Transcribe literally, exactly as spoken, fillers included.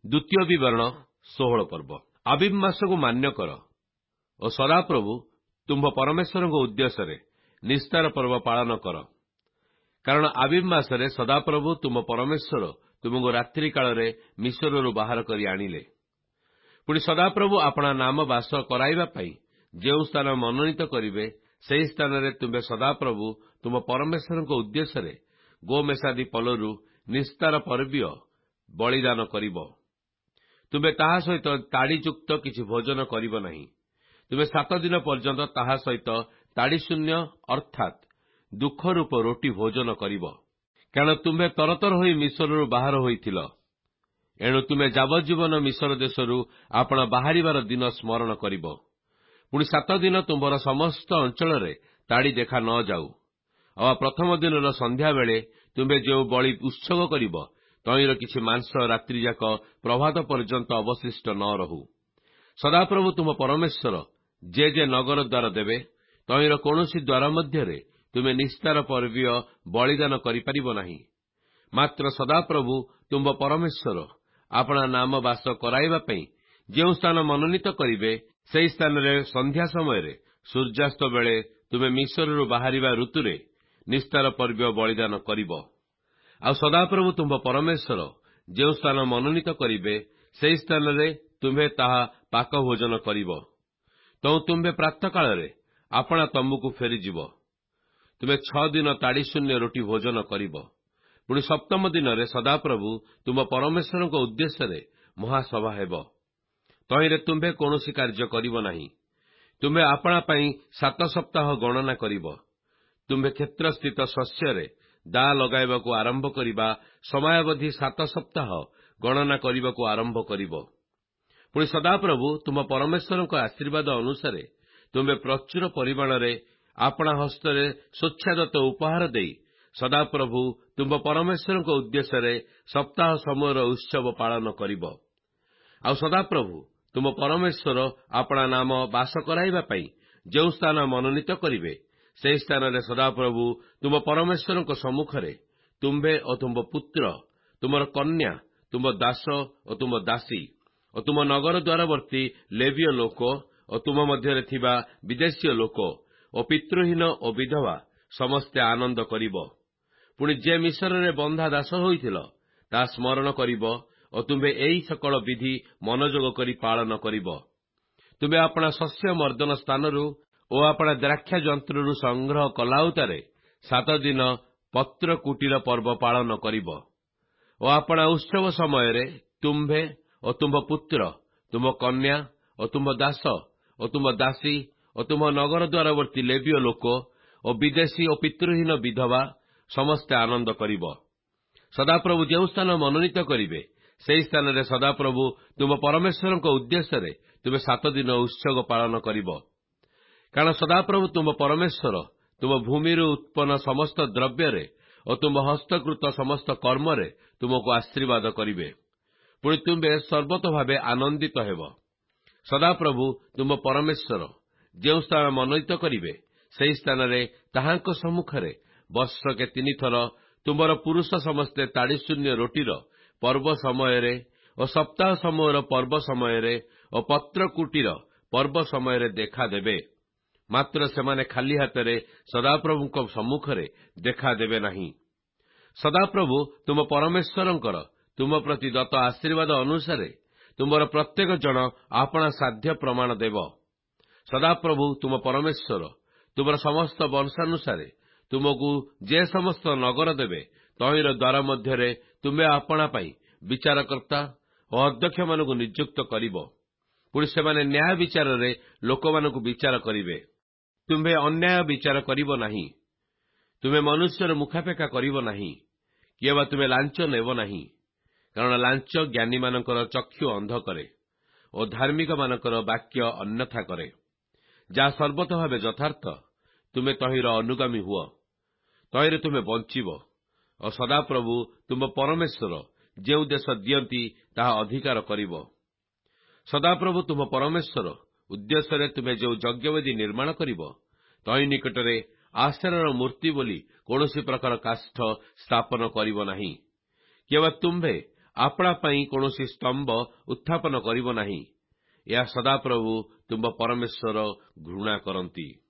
ଦ୍ୱିତୀୟ ବିବରଣ ଷୋହଳ ପର୍ବ। ଆବିବ ମାସକୁ ମାନ୍ୟ କର ଓ ସଦାପ୍ରଭୁ ତୁମ୍ଭ ପରମେଶ୍ୱରଙ୍କ ଉଦ୍ଦେଶ୍ୟରେ ନିସ୍ତାର ପର୍ବ ପାଳନ କର। କାରଣ ଆବିବ ମାସରେ ସଦାପ୍ରଭୁ ତୁମ୍ଭ ପରମେଶ୍ୱର ତୁମକୁ ରାତ୍ରି କାଳରେ ମିଶ୍ରରୁ ବାହାର କରି ଆଣିଲେ। ପୁଣି ସଦାପ୍ରଭୁ ଆପଣା ନାମ ବାସ କରାଇବା ପାଇଁ ଯେଉଁ ସ୍ଥାନ ମନୋନୀତ କରିବେ, ସେହି ସ୍ଥାନରେ ତୁମ୍ଭେ ସଦାପ୍ରଭୁ ତୁମ ପରମେଶ୍ୱରଙ୍କ ଉଦ୍ଦେଶ୍ୟରେ ଗୋମେସାଦି ପଲରୁ ନିସ୍ତାର ପର୍ବୀୟ ବଳିଦାନ କରିବ। ତୁମ୍ଭେ ତାହା ସହିତ ତାଡ଼ିଯୁକ୍ତ କିଛି ଭୋଜନ କରିବ ନାହିଁ। ତୁମେ ସାତ ଦିନ ପର୍ଯ୍ୟନ୍ତ ତାହା ସହିତ ତାଡ଼ିଶୂନ୍ୟ ଅର୍ଥାତ୍ ଦୁଃଖରୂପ ରୋଟି ଭୋଜନ କରିବ। କାରଣ ତୁମ୍ଭେ ତରତର ହୋଇ ମିଶ୍ରରୁ ବାହାର ହୋଇଥିଲ। ଏଣୁ ତୁମେ ଯାବଜ୍ଜୀବନ ମିଶ୍ର ଦେଶରୁ ଆପଣ ବାହାରିବାର ଦିନ ସ୍ମରଣ କରିବ। ପୁଣି ସାତ ଦିନ ତୁମ୍ଭର ସମସ୍ତ ଅଞ୍ଚଳରେ ତାଡ଼ି ଦେଖା ନ ଯାଉ। ଆଉ ପ୍ରଥମ ଦିନର ସନ୍ଧ୍ୟାବେଳେ ତୁମ୍ଭେ ଯେଉଁ ବଳି ଉତ୍ସର୍ଗ କରିବ, ତହିଁର କିଛି ମାଂସ ରାତ୍ରିଯାକ ପ୍ରଭାତ ପର୍ଯ୍ୟନ୍ତ ଅବଶିଷ୍ଟ ନ ରହୁ। ସଦାପ୍ରଭୁ ତୁମ ପରମେଶ୍ୱର ଯେ ଯେ ନଗର ଦ୍ୱାର ଦେବେ, ତହିଁର କୌଣସି ଦ୍ୱାର ମଧ୍ୟରେ ତୁମେ ନିସ୍ତାର ପର୍ବୀୟ ବଳିଦାନ କରିପାରିବ ନାହିଁ। ମାତ୍ର ସଦାପ୍ରଭୁ ତୁମ୍ଭ ପରମେଶ୍ୱର ଆପଣା ନାମ ବାସ କରାଇବା ପାଇଁ ଯେଉଁ ସ୍ଥାନ ମନୋନୀତ କରିବେ, ସେହି ସ୍ଥାନରେ ସନ୍ଧ୍ୟା ସମୟରେ ସୂର୍ଯ୍ୟାସ୍ତ ବେଳେ ତୁମେ ମିଶ୍ରରୁ ବାହାରିବା ଋତୁରେ ନିସ୍ତାର ପର୍ବୀୟ ବଳିଦାନ କରିବ। ଆଉ ସଦାପ୍ରଭୁ ତୁମ୍ଭ ପରମେଶ୍ୱର ଯେଉଁ ସ୍ଥାନ ମନୋନୀତ କରିବେ, ସେହି ସ୍ଥାନରେ ତୁମ୍ଭେ ତାହା ପାକ ଭୋଜନ କରିବ। ତେଣୁ ତୁମ୍ଭେ ପ୍ରାତଃକାଳରେ ଆପଣା ତମ୍ବୁକୁ ଫେରିଯିବ। ତୁମେ ଛଅ ଦିନ ତାଡ଼ିଶୂନ୍ୟ ରୋଟି ଭୋଜନ କରିବ। ପୁଣି ସପ୍ତମ ଦିନରେ ସଦାପ୍ରଭୁ ତୁମ ପରମେଶ୍ୱରଙ୍କ ଉଦ୍ଦେଶ୍ୟରେ ମହାସଭା ହେବ। ତହିଁରେ ତୁମ୍ଭେ କୌଣସି କାର୍ଯ୍ୟ କରିବ ନାହିଁ। ତୁମ୍ଭେ ଆପଣା ପାଇଁ ସାତ ସପ୍ତାହ ଗଣନା କରିବ। ତୁମ୍ଭେ କ୍ଷେତ୍ରସ୍ଥିତ ଶସ୍ୟରେ ଦା ଲଗାଇବାକୁ ଆରମ୍ଭ କରିବା ସମୟାବଧି ସାତ ସପ୍ତାହ ଗଣନା କରିବାକୁ ଆରମ୍ଭ କରିବ। ପୁଣି ସଦାପ୍ରଭୁ ତୁମ ପରମେଶ୍ୱରଙ୍କ ଆଶୀର୍ବାଦ ଅନୁସାରେ ତୁମ୍ଭେ ପ୍ରଚୁର ପରିମାଣରେ ଆପଣା ହସ୍ତରେ ସ୍ୱଚ୍ଛାଦତ୍ତ ଉପହାର ଦେଇ ସଦାପ୍ରଭୁ ତୁମ୍ଭ ପରମେଶ୍ୱରଙ୍କ ଉଦ୍ଦେଶ୍ୟରେ ସପ୍ତାହ ସମୟର ଉତ୍ସବ ପାଳନ କରିବ। ଆଉ ସଦାପ୍ରଭୁ ତୁମ ପରମେଶ୍ୱର ଆପଣା ନାମ ବାସ କରାଇବା ପାଇଁ ଯେଉଁ ସ୍ଥାନ ମନୋନୀତ କରିବେ, ସେହି ସ୍ଥାନରେ ସଦାପ୍ରଭୁ ତୁମ ପରମେଶ୍ୱରଙ୍କ ସମ୍ମୁଖରେ ତୁମ୍ଭେ ଓ ତୁମ୍ଭ ପୁତ୍ର, ତୁମର କନ୍ୟା, ତୁମ୍ଭ ଦାସ ଓ ତୁମ୍ଭ ଦାସୀ ଓ ତୁମ ନଗର ଦ୍ୱାରବର୍ତ୍ତୀ ଲେବୀୟ ଲୋକ ଓ ତୁମ ମଧ୍ୟରେ ଥିବା ବିଦେଶୀୟ ଲୋକ ଓ ପିତୃହୀନ ଓ ବିଧବା ସମସ୍ତେ ଆନନ୍ଦ କରିବ। ପୁଣି ଯେ ମିଶ୍ରରେ ବନ୍ଧା ଦାସ ହୋଇଥିଲ, ତାହା ସ୍ମରଣ କରିବ ଓ ତୁମ୍ଭେ ଏହି ସକଳ ବିଧି ମନୋଯୋଗ କରି ପାଳନ କରିବ। ତୁମ୍ଭେ ଆପଣା ଶସ୍ୟ ମର୍ଦ୍ଦନ ସ୍ଥାନରୁ ଓ ଆପଣା ଦ୍ରାକ୍ଷା ଯନ୍ତ୍ରରୁ ସଂଗ୍ରହ କଲାଉତାରେ ସାତ ଦିନ ପତ୍ର କୁଟୀର ପର୍ବ ପାଳନ କରିବ। ଓ ଆପଣା ଉତ୍ସବ ସମୟରେ ତୁମ୍ଭେ ଓ ତୁମ୍ଭ ପୁତ୍ର, ତୁମ୍ଭ କନ୍ୟା ଓ ତୁମ୍ଭ ଦାସ ଓ ତୁମ୍ଭ ଦାସୀ ଓ ତୁମ୍ଭ ନଗର ଦ୍ୱାରବର୍ତ୍ତୀ ଲେବୀୟ ଲୋକ ଓ ବିଦେଶୀ ଓ ପିତୃହୀନ ବିଧବା ସମସ୍ତେ ଆନନ୍ଦ କରିବ। ସଦାପ୍ରଭୁ ଯେଉଁ ସ୍ଥାନ ମନୋନୀତ କରିବେ, ସେହି ସ୍ଥାନରେ ସଦାପ୍ରଭୁ ତୁମ ପରମେଶ୍ୱରଙ୍କ ଉଦ୍ଦେଶ୍ୟରେ ତୁମେ ସାତ ଦିନ ଉତ୍ସବ ପାଳନ କରିବ। କାରଣ ସଦାପ୍ରଭୁ ତୁମ ପରମେଶ୍ୱର ତୁମ ଭୂମିରୁ ଉତ୍ପନ୍ନ ସମସ୍ତ ଦ୍ରବ୍ୟରେ ଓ ତୁମ ହସ୍ତକୃତ ସମସ୍ତ କର୍ମରେ ତୁମକୁ ଆଶୀର୍ବାଦ କରିବେ। ପୁଣି ତୁମ୍ଭେ ସର୍ବତ ଭାବେ ଆନନ୍ଦିତ ହେବ। ସଦାପ୍ରଭୁ ତୁମ ପରମେଶ୍ୱର ଯେଉଁ ସ୍ଥାନ ମନୋନୀତ କରିବେ, ସେହି ସ୍ଥାନରେ ତାହାଙ୍କ ସମ୍ମୁଖରେ ବର୍ଷକେ ତିନିଥର ତୁମ୍ଭର ପୁରୁଷ ସମସ୍ତେ ତାଡ଼ିଶୂନ୍ୟ ରୋଟିର ପର୍ବ ସମୟରେ ଓ ସପ୍ତାହ ସମୟର ପର୍ବ ସମୟରେ ଓ ପତ୍ରକୁଟୀର ପର୍ବ ସମୟରେ ଦେଖାଦେବେ। ମାତ୍ର ସେମାନେ ଖାଲି ହାତରେ ସଦାପ୍ରଭୁଙ୍କ ସମ୍ମୁଖରେ ଦେଖାଦେବେ ନାହିଁ। ସଦାପ୍ରଭୁ ତୁମ ପରମେଶ୍ୱରଙ୍କର ତୁମ ପ୍ରତି ଦତ୍ତ ଆଶୀର୍ବାଦ ଅନୁସାରେ ତୁମର ପ୍ରତ୍ୟେକ ଜଣ ଆପଣା ସାଧ୍ୟ ପ୍ରମାଣ ଦେବ। ସଦାପ୍ରଭୁ ତୁମ ପରମେଶ୍ୱର ତୁମର ସମସ୍ତ ବଂଶାନୁସାରେ ତୁମକୁ ଯେ ସମସ୍ତ ନଗର ଦେବେ, ତହିଁର ଦ୍ୱାର ମଧ୍ୟରେ ତୁମ୍ଭେ ଆପଣା ପାଇଁ ବିଚାରକର୍ତ୍ତା ଓ ଅଧ୍ୟକ୍ଷମାନଙ୍କୁ ନିଯୁକ୍ତ କରିବ। ପୁଣି ସେମାନେ ନ୍ୟାୟ ବିଚାରରେ ଲୋକମାନଙ୍କୁ ବିଚାର କରିବେ। ତୁମ୍ଭେ ଅନ୍ୟାୟ ବିଚାର କରିବ ନାହିଁ। ତୁମେ ମନୁଷ୍ୟର ମୁଖାପେକ୍ଷା କରିବ ନାହିଁ, କିଏ ବା ତୁମେ ଲାଞ୍ଚ ନେବ ନାହିଁ। କାରଣ ଲାଞ୍ଚ ଜ୍ଞାନୀମାନଙ୍କର ଚକ୍ଷୁ ଅନ୍ଧ କରେ ଓ ଧାର୍ମିକମାନଙ୍କର ବାକ୍ୟ ଅନ୍ୟଥା କରେ। ଯାହା ସର୍ବତ ଭାବେ ଯଥାର୍ଥ, ତୁମେ ତହିଁର ଅନୁଗାମୀ ହୁଅ। ତହିଁରେ ତୁମେ ବଞ୍ଚିବ ଓ ସଦାପ୍ରଭୁ ତୁମ ପରମେଶ୍ୱର ଯେଉଁ ଦେଶ ଦିଅନ୍ତି, ତାହା ଅଧିକାର କରିବ। ସଦାପ୍ରଭୁ ତୁମ ପରମେଶ୍ୱର ଉଦ୍ଦେଶ୍ୟରେ ତୁମେ ଯେଉଁ ଯଜ୍ଞବେଦୀ ନିର୍ମାଣ କରିବ, ତହିଁ ନିକଟରେ ଆଶେରର ମୂର୍ତ୍ତି ବୋଲି କୌଣସି ପ୍ରକାର କାଷ୍ଠ ସ୍ଥାପନ କରିବ ନାହିଁ। କେବଳ ତୁମ୍ଭେ ଆପଣା ପାଇଁ କୌଣସି ସ୍ତମ୍ଭ ଉତ୍ଥାପନ କରିବ ନାହିଁ। ଏହା ସଦାପ୍ରଭୁ ତୁମ୍ଭ ପରମେଶ୍ୱର ଘୃଣା କରନ୍ତି।